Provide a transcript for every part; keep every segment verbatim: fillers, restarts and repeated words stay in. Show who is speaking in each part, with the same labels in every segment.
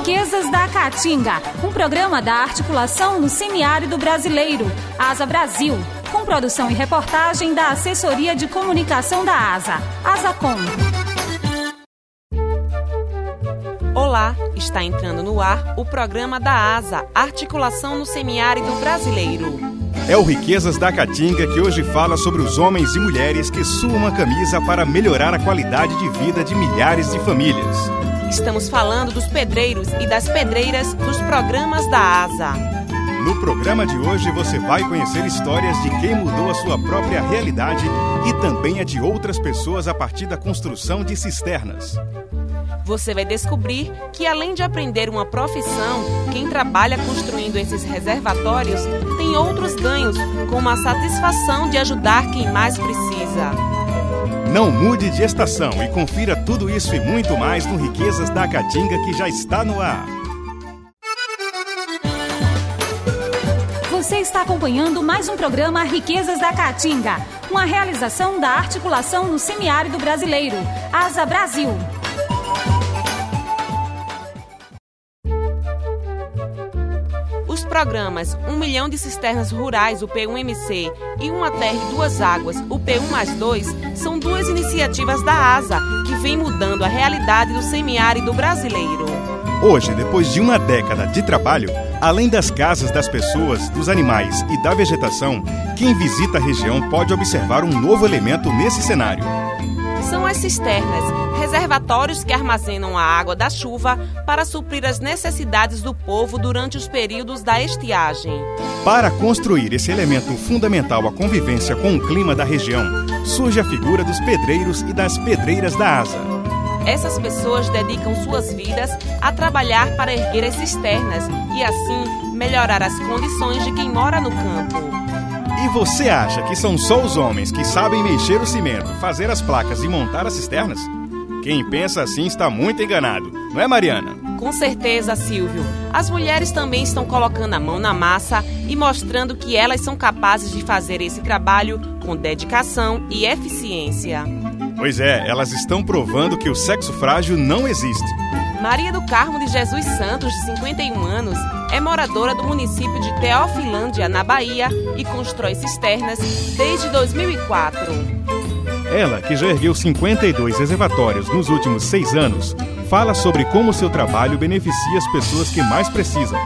Speaker 1: Riquezas da Caatinga, um programa da articulação no semiárido brasileiro, ASA Brasil, com produção e reportagem da Assessoria de Comunicação da ASA, ASACOM.
Speaker 2: Olá, está entrando no ar o programa da ASA, Articulação no Semiárido Brasileiro.
Speaker 3: É o Riquezas da Caatinga que hoje fala sobre os homens e mulheres que suam a camisa para melhorar a qualidade de vida de milhares de famílias.
Speaker 2: Estamos falando dos pedreiros e das pedreiras dos programas da ASA.
Speaker 3: No programa de hoje você vai conhecer histórias de quem mudou a sua própria realidade e também a de outras pessoas a partir da construção de cisternas.
Speaker 2: Você vai descobrir que, além de aprender uma profissão, quem trabalha construindo esses reservatórios tem outros ganhos, como a satisfação de ajudar quem mais precisa.
Speaker 3: Não mude de estação e confira tudo isso e muito mais no Riquezas da Caatinga, que já está no ar.
Speaker 1: Você está acompanhando mais um programa Riquezas da Caatinga, uma realização da articulação no semiárido brasileiro, ASA Brasil.
Speaker 2: Os programas Um Milhão de Cisternas Rurais, o P um M C, e Uma Terra e Duas Águas, o P um mais dois, são duas iniciativas da ASA que vêm mudando a realidade do semiárido brasileiro.
Speaker 3: Hoje, depois de uma década de trabalho, além das casas das pessoas, dos animais e da vegetação, quem visita a região pode observar um novo elemento nesse cenário.
Speaker 2: São as cisternas, reservatórios que armazenam a água da chuva para suprir as necessidades do povo durante os períodos da estiagem.
Speaker 3: Para construir esse elemento fundamental à convivência com o clima da região, surge a figura dos pedreiros e das pedreiras da ASA.
Speaker 2: Essas pessoas dedicam suas vidas a trabalhar para erguer as cisternas e, assim, melhorar as condições de quem mora no campo.
Speaker 3: E você acha que são só os homens que sabem mexer o cimento, fazer as placas e montar as cisternas? Quem pensa assim está muito enganado, não é, Mariana?
Speaker 2: Com certeza, Silvio. As mulheres também estão colocando a mão na massa e mostrando que elas são capazes de fazer esse trabalho com dedicação e eficiência.
Speaker 3: Pois é, elas estão provando que o sexo frágil não existe.
Speaker 2: Maria do Carmo de Jesus Santos, de cinquenta e um anos, é moradora do município de Teofilândia, na Bahia, e constrói cisternas desde dois mil e quatro.
Speaker 3: Ela, que já ergueu cinquenta e dois reservatórios nos últimos seis anos, fala sobre como seu trabalho beneficia as pessoas que mais precisam.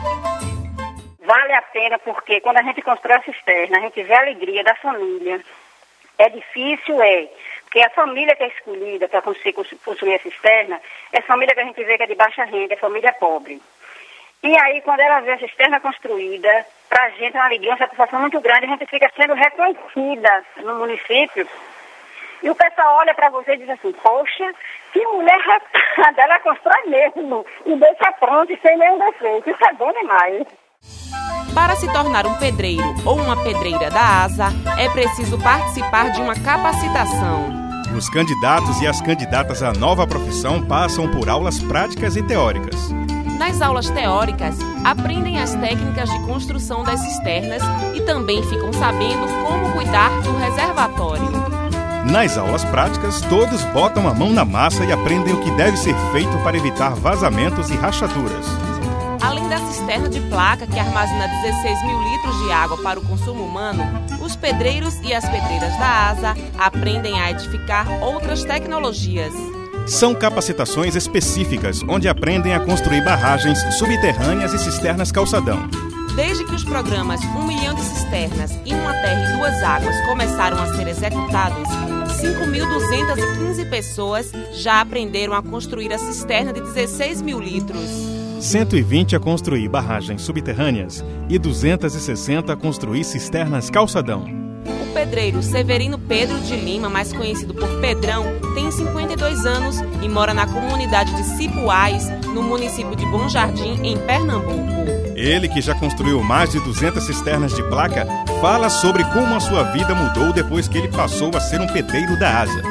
Speaker 4: Vale a pena porque quando a gente constrói a cisterna, a gente vê a alegria da família. É difícil, é. Porque a família que é escolhida para conseguir construir a cisterna é a família que a gente vê que é de baixa renda, é família pobre. E aí, quando ela vê a cisterna construída, para a gente é uma alegria, uma satisfação muito grande, a gente fica sendo reconhecida no município. E o pessoal olha para você e diz assim, poxa, que mulher retada, ela constrói mesmo e deixa pronto e sem nenhum defeito. Isso é bom demais.
Speaker 2: Para se tornar um pedreiro ou uma pedreira da ASA, é preciso participar de uma capacitação.
Speaker 3: Os candidatos e as candidatas à nova profissão passam por aulas práticas e teóricas.
Speaker 2: Nas aulas teóricas, aprendem as técnicas de construção das cisternas e também ficam sabendo como cuidar do reservatório.
Speaker 3: Nas aulas práticas, todos botam a mão na massa e aprendem o que deve ser feito para evitar vazamentos e rachaduras.
Speaker 2: Além da cisterna de placa, que armazena dezesseis mil litros de água para o consumo humano, os pedreiros e as pedreiras da ASA aprendem a edificar outras tecnologias.
Speaker 3: São capacitações específicas, onde aprendem a construir barragens subterrâneas e cisternas calçadão.
Speaker 2: Desde que os programas Um Milhão de Cisternas e Uma Terra e Duas Águas começaram a ser executados, cinco mil duzentas e quinze pessoas já aprenderam a construir a cisterna de dezesseis mil litros.
Speaker 3: cento e vinte a construir barragens subterrâneas e duzentas e sessenta a construir cisternas calçadão.
Speaker 2: O pedreiro Severino Pedro de Lima, mais conhecido por Pedrão, tem cinquenta e dois anos e mora na comunidade de Cipuais, no município de Bom Jardim, em Pernambuco.
Speaker 3: Ele, que já construiu mais de duzentas cisternas de placa, fala sobre como a sua vida mudou depois que ele passou a ser um pedreiro da ASA.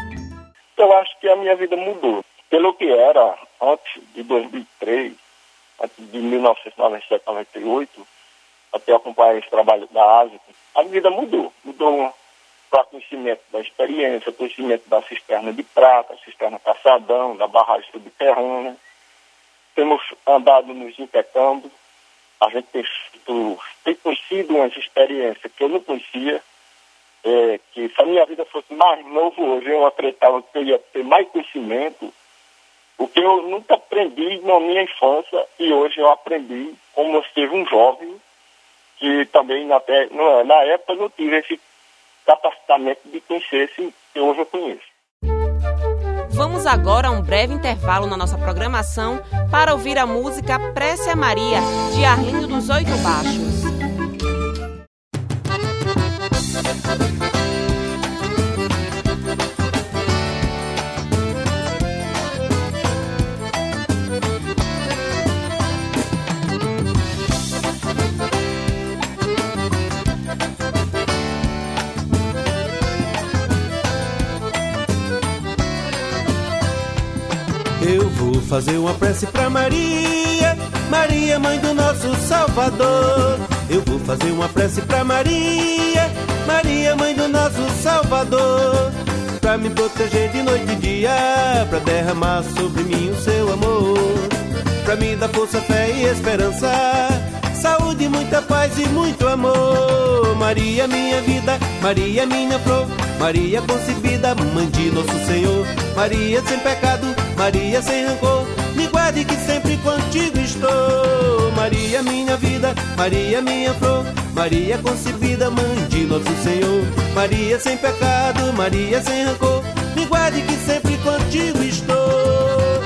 Speaker 5: Eu acho que a minha vida mudou. Pelo que era antes de dois mil e três, antes de mil novecentos e noventa e sete, noventa e oito, até acompanhar esse trabalho da ASA, a vida mudou. Mudou para conhecimento da experiência, conhecimento da cisterna de prata, cisterna caçadão, da barragem subterrânea. temos andado nos impecando, a gente tem, tem conhecido umas experiências que eu não conhecia, é, que se a minha vida fosse mais novo hoje, eu acreditava que eu ia ter mais conhecimento, o que eu nunca aprendi na minha infância, e hoje eu aprendi como eu tive um jovem, que também na, na época não tive esse capacitamento de conhecer esse que hoje eu conheço.
Speaker 2: Vamos agora a um breve intervalo na nossa programação para ouvir a música Prece a Maria, de Arlindo dos Oito Baixos.
Speaker 6: Eu vou fazer uma prece pra Maria, Maria, mãe do nosso Salvador. Eu vou fazer uma prece pra Maria, Maria, mãe do nosso Salvador, pra me proteger de noite e dia, pra derramar sobre mim o seu amor, pra me dar força, fé e esperança, saúde, muita paz e muito amor. Maria, minha vida, Maria, minha flor, Maria concebida, mãe de nosso Senhor. Maria sem pecado, Maria sem rancor, me guarde que sempre contigo estou. Maria, minha vida, Maria, minha flor, Maria concebida, mãe de nosso Senhor. Maria sem pecado, Maria sem rancor, me guarde que sempre contigo estou.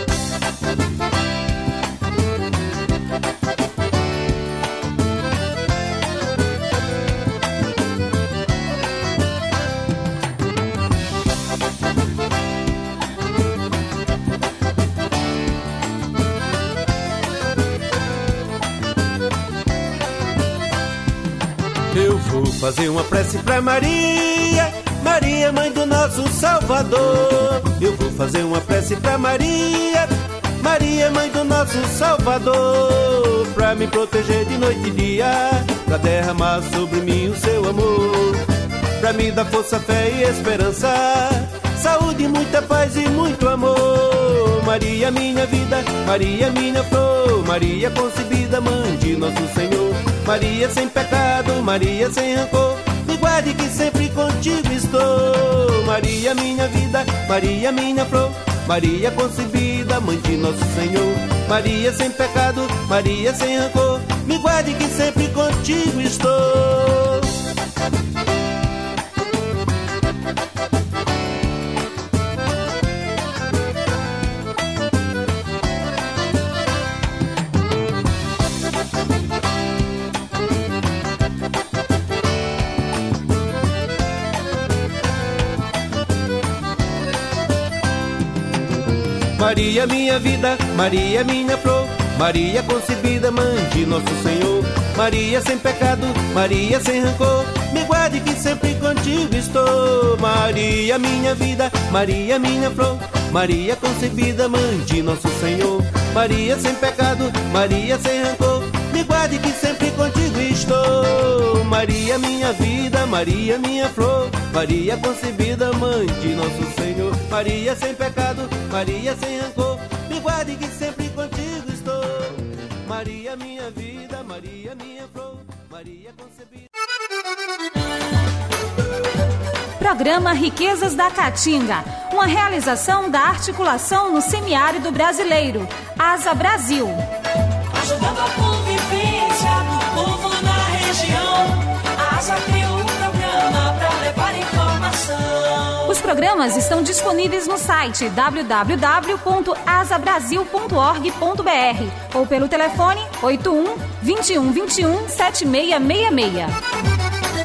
Speaker 6: Eu vou fazer uma prece pra Maria, Maria, mãe do nosso Salvador. Eu vou fazer uma prece pra Maria, Maria, mãe do nosso Salvador, pra me proteger de noite e dia, pra derramar sobre mim o seu amor, pra me dar força, fé e esperança, saúde, muita paz e muito amor. Maria, minha vida, Maria, minha flor, Maria concebida, mãe de nosso Senhor. Maria sem pecado, Maria sem rancor, me guarde que sempre contigo estou. Maria, minha vida, Maria, minha flor, Maria concebida, mãe de nosso Senhor. Maria sem pecado, Maria sem rancor, me guarde que sempre contigo estou. Maria, minha vida, Maria, minha flor, Maria concebida, mãe de nosso Senhor. Maria sem pecado, Maria sem rancor, me guarde que sempre contigo estou. Maria, minha vida, Maria, minha flor, Maria concebida, mãe de nosso Senhor. Maria sem pecado, Maria sem rancor, me guarde que sempre contigo estou. Maria, minha vida, Maria, minha flor, Maria concebida, mãe de nosso Senhor. Maria sem pecado, Maria sem rancor, me guarde que sempre contigo estou. Maria, minha vida, Maria, minha flor, Maria concebida.
Speaker 1: Programa Riquezas da Caatinga, uma realização da articulação no semiárido brasileiro, Asa Brasil.
Speaker 7: Ajudando a convivência do povo na região, a Asa criou um programa para levar informação.
Speaker 1: Os programas estão disponíveis no site w w w ponto asa brasil ponto org ponto b r ou pelo telefone oito um, vinte e um, vinte e um, sete seis seis seis.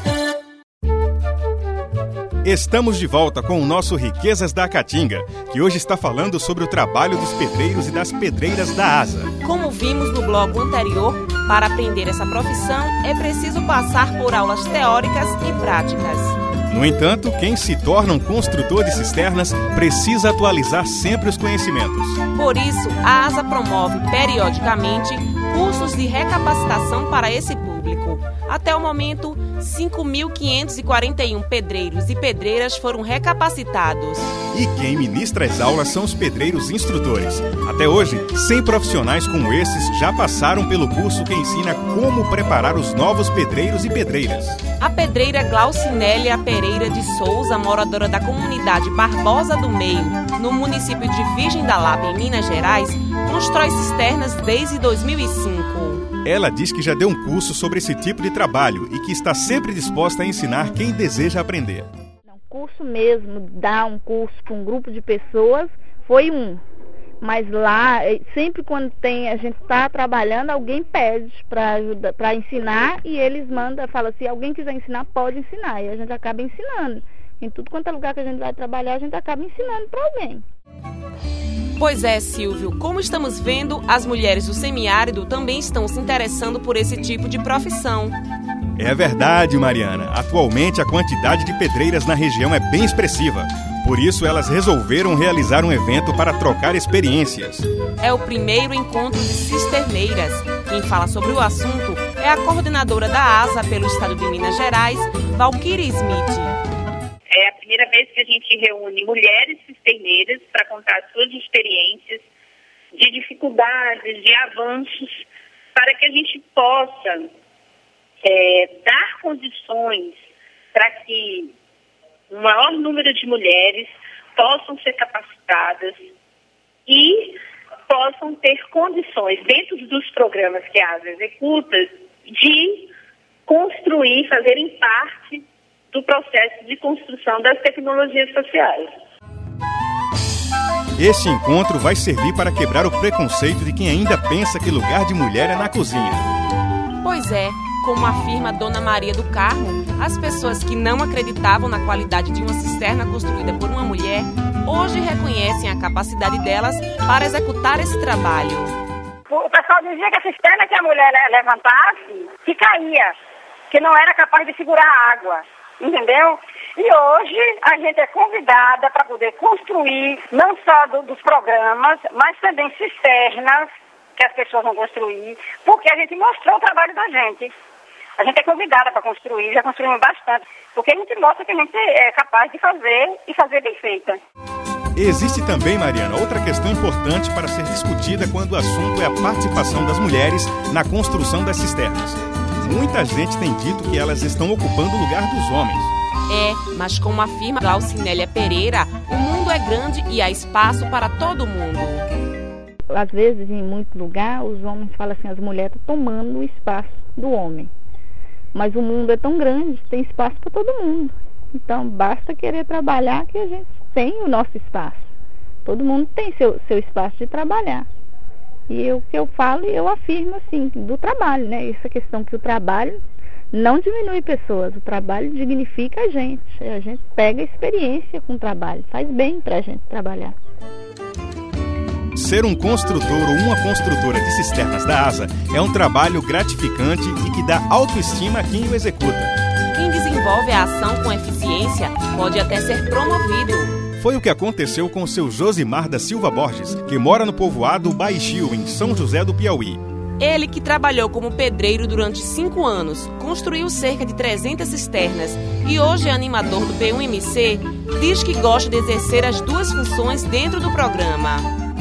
Speaker 3: Estamos de volta com o nosso Riquezas da Caatinga, que hoje está falando sobre o trabalho dos pedreiros e das pedreiras da Asa.
Speaker 2: Como vimos no bloco anterior, para aprender essa profissão é preciso passar por aulas teóricas e práticas.
Speaker 3: No entanto, quem se torna um construtor de cisternas precisa atualizar sempre os conhecimentos.
Speaker 2: Por isso, a Asa promove periodicamente cursos de recapacitação para esse público. Até o momento, cinco mil quinhentos e quarenta e um pedreiros e pedreiras foram recapacitados.
Speaker 3: E quem ministra as aulas são os pedreiros instrutores. Até hoje, cem profissionais como esses já passaram pelo curso que ensina como preparar os novos pedreiros e pedreiras.
Speaker 2: A pedreira Glaucinélia Pereira de Souza, moradora da comunidade Barbosa do Meio, no município de Virgem da Lapa, em Minas Gerais, constrói cisternas desde dois mil e cinco.
Speaker 3: Ela diz que já deu um curso sobre esse tipo de trabalho e que está sempre disposta a ensinar quem deseja aprender.
Speaker 8: Um curso mesmo, dar um curso para um grupo de pessoas, foi um. Mas lá, sempre quando tem, a gente está trabalhando, alguém pede para ajudar, para ensinar, e eles mandam, falam, se alguém quiser ensinar, pode ensinar. E a gente acaba ensinando. Em tudo quanto é lugar que a gente vai trabalhar, a gente acaba ensinando para alguém.
Speaker 2: Pois é, Silvio, como estamos vendo, as mulheres do semiárido também estão se interessando por esse tipo de profissão.
Speaker 3: É verdade, Mariana. Atualmente a quantidade de pedreiras na região é bem expressiva. Por isso elas resolveram realizar um evento para trocar experiências.
Speaker 2: É o primeiro encontro de cisterneiras. Quem fala sobre o assunto é a coordenadora da ASA pelo estado de Minas Gerais, Valquíria Smith.
Speaker 9: É a primeira vez que a gente reúne mulheres cisterneiras para contar suas experiências de dificuldades, de avanços, para que a gente possa é, dar condições para que o maior número de mulheres possam ser capacitadas e possam ter condições, dentro dos programas que a ASA executa, de construir, fazerem parte do processo de construção das tecnologias sociais.
Speaker 3: Este encontro vai servir para quebrar o preconceito de quem ainda pensa que lugar de mulher é na cozinha.
Speaker 2: Pois é, como afirma Dona Maria do Carmo, as pessoas que não acreditavam na qualidade de uma cisterna construída por uma mulher, hoje reconhecem a capacidade delas para executar esse trabalho.
Speaker 4: O pessoal dizia que a cisterna que a mulher levantasse, que caía, que não era capaz de segurar a água. Entendeu? E hoje a gente é convidada para poder construir, não só do, dos programas, mas também cisternas que as pessoas vão construir, porque a gente mostrou o trabalho da gente. A gente é convidada para construir, já construímos bastante, porque a gente mostra que a gente é capaz de fazer e fazer bem feita.
Speaker 3: Existe também, Mariana, outra questão importante para ser discutida quando o assunto é a participação das mulheres na construção das cisternas. Muita gente tem dito que elas estão ocupando o lugar dos homens.
Speaker 2: É, mas como afirma Glaucinélia Pereira, o mundo é grande e há espaço para todo mundo.
Speaker 8: Às vezes, em muito lugar, os homens falam assim, as mulheres estão tomando o espaço do homem. Mas o mundo é tão grande, tem espaço para todo mundo. Então, basta querer trabalhar que a gente tem o nosso espaço. Todo mundo tem seu, seu espaço de trabalhar. E o que eu falo, eu afirmo assim, do trabalho, né? Essa questão que o trabalho não diminui pessoas, o trabalho dignifica a gente. A gente pega experiência com o trabalho, faz bem pra gente trabalhar.
Speaker 3: Ser um construtor ou uma construtora de cisternas da ASA é um trabalho gratificante e que dá autoestima a quem o executa.
Speaker 2: Quem desenvolve a ação com eficiência pode até ser promovido.
Speaker 3: Foi o que aconteceu com o seu Josimar da Silva Borges, que mora no povoado Baixio, em São José do Piauí.
Speaker 2: Ele, que trabalhou como pedreiro durante cinco anos, construiu cerca de trezentas cisternas e hoje é animador do P um M C, diz que gosta de exercer as duas funções dentro do programa.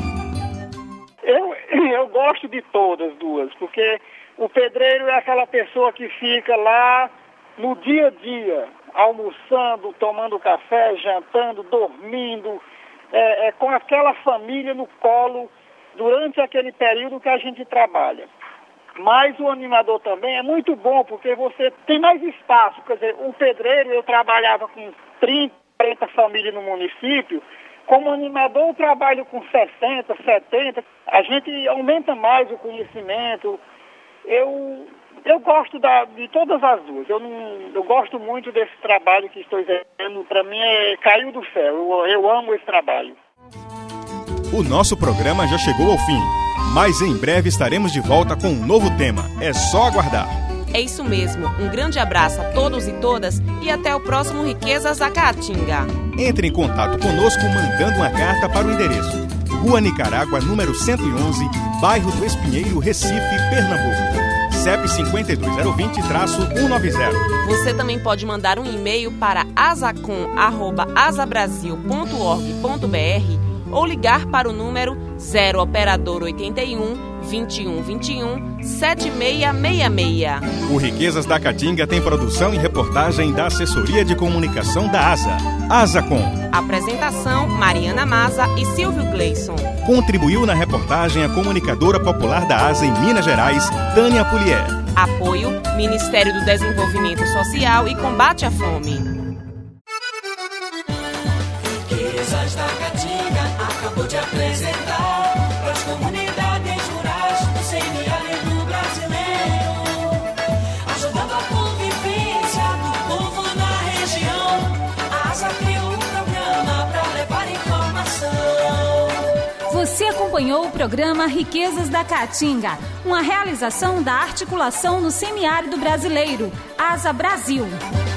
Speaker 10: Eu, eu gosto de todas duas, porque o pedreiro é aquela pessoa que fica lá no dia a dia, almoçando, tomando café, jantando, dormindo, é, é, com aquela família no colo durante aquele período que a gente trabalha. Mas o animador também é muito bom, porque você tem mais espaço. Quer dizer, o pedreiro, eu trabalhava com trinta, quarenta famílias no município. Como animador, eu trabalho com sessenta, setenta. A gente aumenta mais o conhecimento. Eu... Eu gosto da, de todas as duas. Eu, não, eu gosto muito desse trabalho que estou exercendo. Para mim, é, caiu do céu. Eu, eu amo esse trabalho.
Speaker 3: O nosso programa já chegou ao fim, mas em breve estaremos de volta com um novo tema. É só aguardar.
Speaker 2: É isso mesmo. Um grande abraço a todos e todas e até o próximo Riquezas da Caatinga.
Speaker 3: Entre em contato conosco mandando uma carta para o endereço Rua Nicarágua, número cento e onze, bairro do Espinheiro, Recife, Pernambuco. C E P cinco dois zero dois zero traço cento e noventa.
Speaker 2: Você também pode mandar um e-mail para asacom arroba asabrasil ponto org ponto br ou ligar para o número zero operador oitenta e um, vinte e um, vinte e um, setenta e seis sessenta e seis.
Speaker 3: O Riquezas da Caatinga tem produção e reportagem da Assessoria de Comunicação da ASA. ASACOM.
Speaker 2: Apresentação, Mariana Maza e Silvio Gleison.
Speaker 3: Contribuiu na reportagem a comunicadora popular da ASA em Minas Gerais, Tânia Pulier.
Speaker 2: Apoio, Ministério do Desenvolvimento Social e Combate à Fome.
Speaker 7: Riquezas da Caatinga acabou de apresentar para as comunidades rurais do semiárido brasileiro, ajudando a convivência do povo na região. A ASA criou um programa para levar informação.
Speaker 1: Você acompanhou o programa Riquezas da Caatinga, uma realização da Articulação no Semiárido Brasileiro, ASA Brasil.